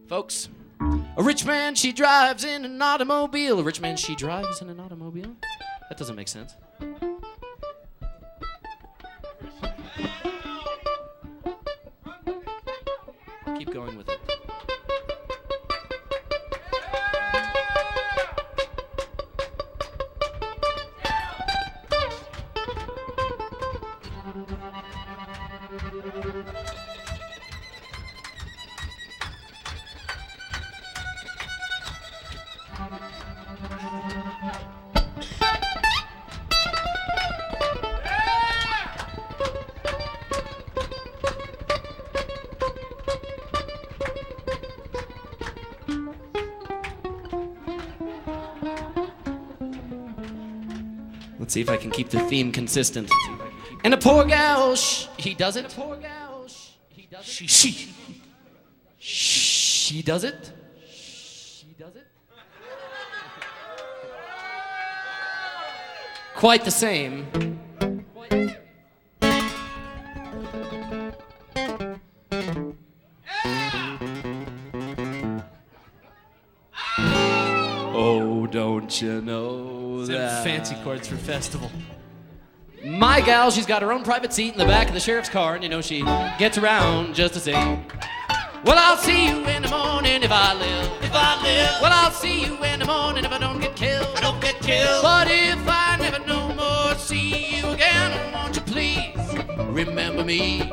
Folks, a rich man, she drives in an automobile. A rich man, she drives in an automobile? That doesn't make sense. Keep going with it. Let's see if I can keep the theme consistent. And a poor gal, he does it. She does it. She does it. Quite the same. Oh, don't you know that? Fancy chords for festival. My gal, she's got her own private seat in the back of the sheriff's car, and you know she gets around just the same. Well, I'll see you in the morning if I live. If I live, Well, I'll see you in the morning if I don't get killed. I don't get killed. But if I never no more see you again, won't you please remember me?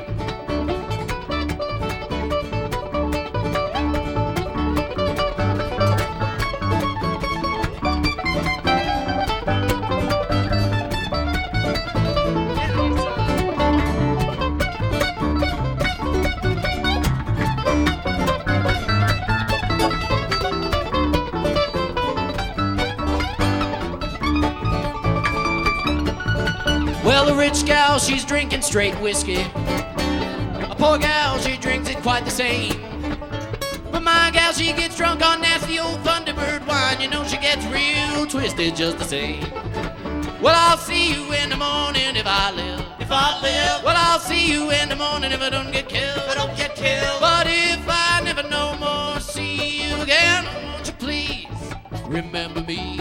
Well, a rich gal, she's drinking straight whiskey. A poor gal, she drinks it quite the same. But my gal, she gets drunk on nasty old Thunderbird wine. You know she gets real twisted just the same. Well, I'll see you in the morning if I live. If I live, Well, I'll see you in the morning if I don't get killed. I don't get killed. But if I never no more see you again, won't you please remember me?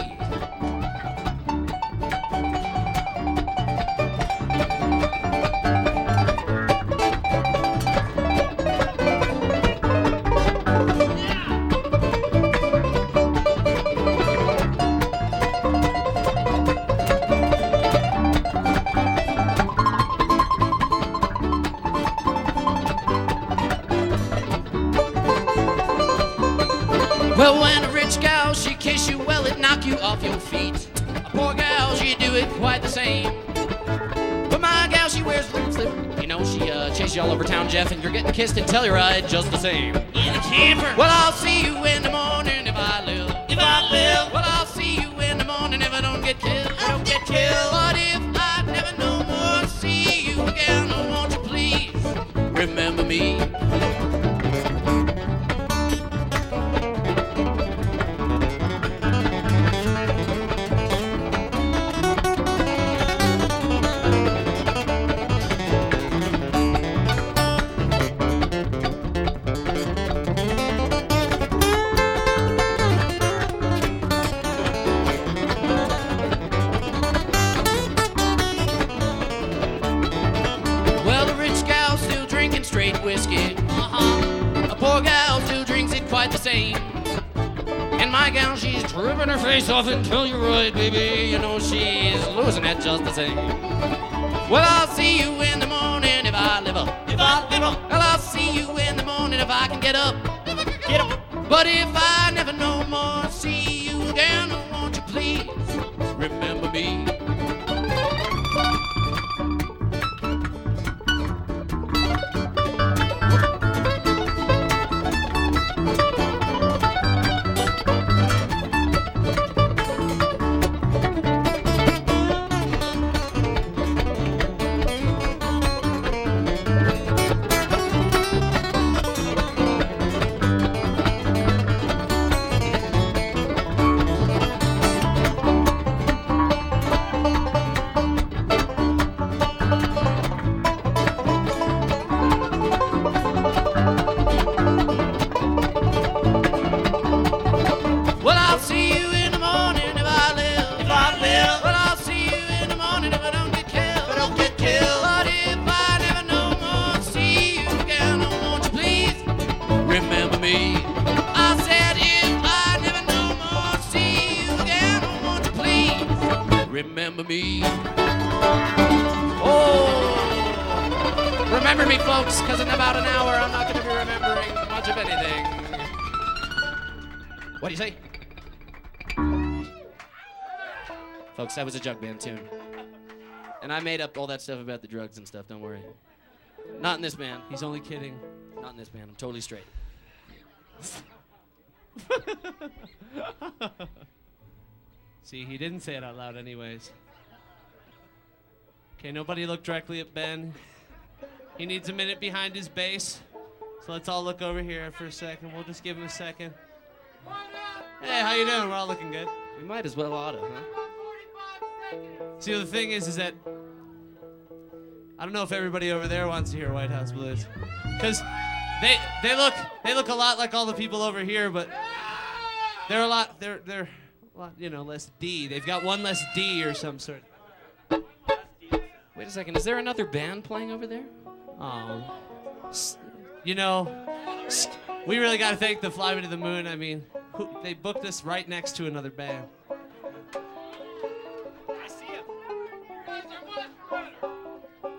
Well, when a rich gal, she kiss you, well, it knock you off your feet. A poor gal, she do it quite the same. But my gal, she wears lip slip. You know, she chases you all over town, Jeff, and you're getting kissed in Telluride just the same. In a camper. Well, I'll see you in the morning if I live. If I live, Well, I'll see you in the morning if I don't get killed. I don't get killed. But if I never no more see you again, won't you please remember me? Well, the rich gal still drinking straight whiskey. A poor gal still drinks it quite the same. And my gal, she's tripping her face off in Telluride, baby. You know she's losing it just the same. Well, I'll see you in the morning if I live up. if I live, Well, I'll see you in the morning if I can get up. get 'em. But if I never no more see you again, won't you please remember me? me. I said, if I never no more see you again, won't you please remember me? Oh, remember me, folks, because in about an hour I'm not going to be remembering much of anything. What do you say? Folks, that was a jug band tune. And I made up all that stuff about the drugs and stuff, don't worry. Not in this band. He's only kidding. Not in this band. I'm totally straight. See, he didn't say it out loud anyways. Okay, nobody look directly at Ben. He needs a minute behind his bass. So let's all look over here for a second. We'll just give him a second. Hey, how you doing? We're all looking good. We might as well oughta, huh? See, the thing is that I don't know if everybody over there wants to hear White House Blues, because they look a lot like all the people over here, but they're a lot less D. They've got one less D or some sort. Wait a second. Is there another band playing over there? Oh, we really got to thank the Fly Me to the Moon. I mean, they booked us right next to another band.